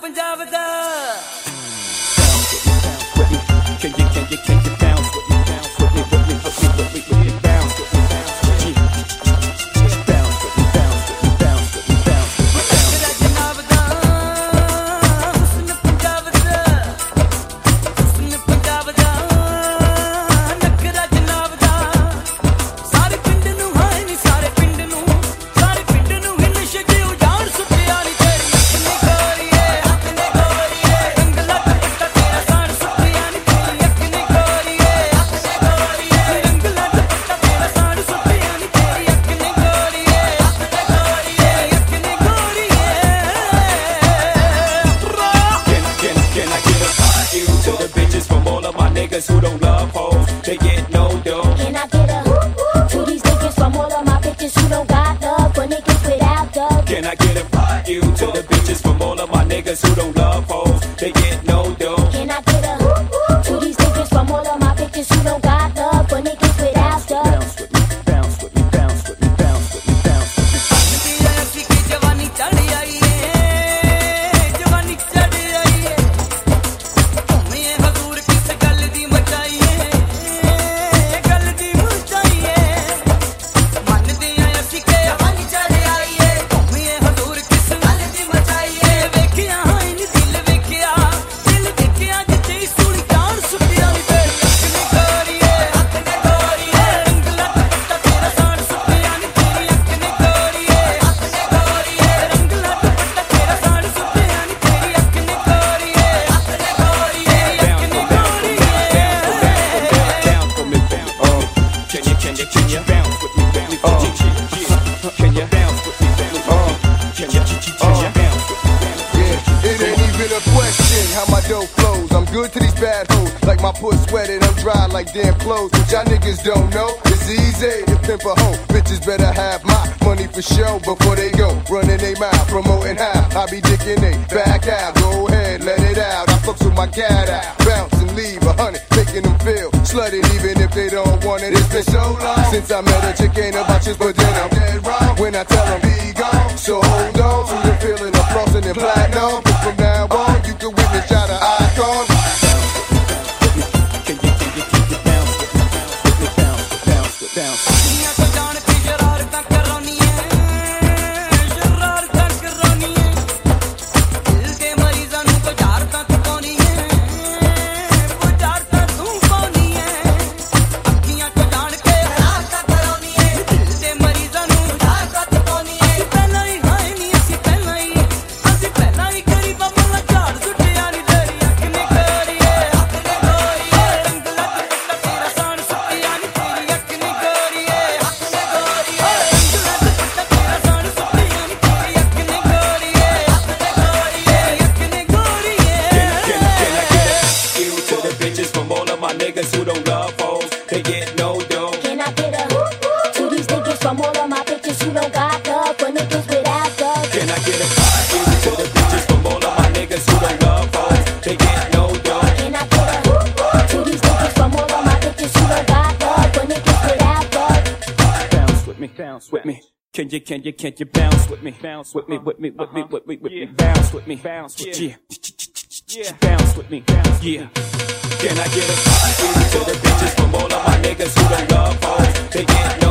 पंजाब दा Can you bounce with me, bounce with me, bounce with me, bounce with me, bounce with me, bounce with me, bounce with me, bounce with me, bounce with me. तेरा जनाब दा हुस्न पंजाब दा हुस्न पंजाब दा नखरा जनाब दा सारे पिंड नू हाय नी सारे पिंड नू ही नशे च उजाड़ सुटिया नी तेरी अख ने गोरीए रंग लग पट्टा तेरा साड़ सुटिया नी तेरी अख ने गोरीए रंग लग पट्टा तेरा साड़ सुटिया नी तेरी अख ने गोरीए अख ने गोरीए Can I get a you to the bitches from all of my niggas who don't love hoes? They get no dough. Can I get a to these niggas from all of my bitches who don't got love for niggas without love? Can I get a you to the bitches from all of my niggas who don't love hoes? They get no dough. Can I get a to these niggas from all of my bitches who don't got love for niggas without love? Bounce with me, bounce with me, bounce with me, bounce with me, bounce with me. तेरा असी की जवानी चढ़ आई है जवानी चढ़ आई है तुम्हें हजूर किस गल दी मचाई है गल दी मचाई है मन दिया असी के जवानी चढ़ आई है तुम्हें हजूर किस गल दी मचाई है वेखिया हाय नी दिल वेखिया जिते सुनी जान सुटिया नी तेरी अख ने गोरीए रंग लग पट्टा तेरा साड़ सुटिया नी तेरी अख ने गोरीए रंग लग पट्टा तेरा साड़ सुटिया नी तेरी अख ने गोरीए Down for me, down. Can you bounce with me, bounce with me? Can you bounce with me, bounce with me? Can you bounce with me? Yeah, it ain't even a question how my dough flows. I'm good to these bad hoes, like my puss sweated, I'm dry like damn clothes. But y'all niggas don't know, it's easy to pimp a hoe. Bitches better have my money for show before they go. Running they mouth, promoting how I be dicking they back out. Go ahead, let it out. I fucks with my cat out, bounce and leave 100, making them feel slutted even if they don't want it. It's been so long since I met a chick, ain't about chicks, but then I'm dead wrong when I tell them be gone. So hold on to the feeling of flossing and platinum. But from now on, you can witness y'all the icon. Can you bounce with me, bounce with me, bounce with me, bounce with me? दुनिया को जान के शरारतां करनी है दिल के मरीज़ां नूं बुझारतां पाउणी है बुझारतां तू पाउणी है अखियां को जान के शरारतां करनी है दिल के मरीज़ां नूं बुझारतां पाउणी है पहला ही हाय नी असी पहला ही गरीबां मल्ला झाड़ सुटिया नी तेरी अख ने गोरीए रंग लग पट्टा तेरा साड़ सुटिया नी तेरी अख ने गोरीए रंग लग पट्टा तेरा साड़ सुटिया नी तेरी अख ने गोरीए अख ने गोरीए Can I get you to the bitches from all of my niggas who don't love hoes? They get no dough. Can I get a to these niggas from all of my bitches who don't got love for niggas without love? Can I get a you to the bitches from all of my niggas who don't love hoes? They get no dough. Can I get a to these niggas from all of my bitches who don't got love for niggas without love? Bounce with me, bounce with me. Can you bounce with me, bounce with me, bounce with me, bounce with me, bounce with me, yeah. Can I get a you to the bitches from all of my niggas who don't love hoes? They get no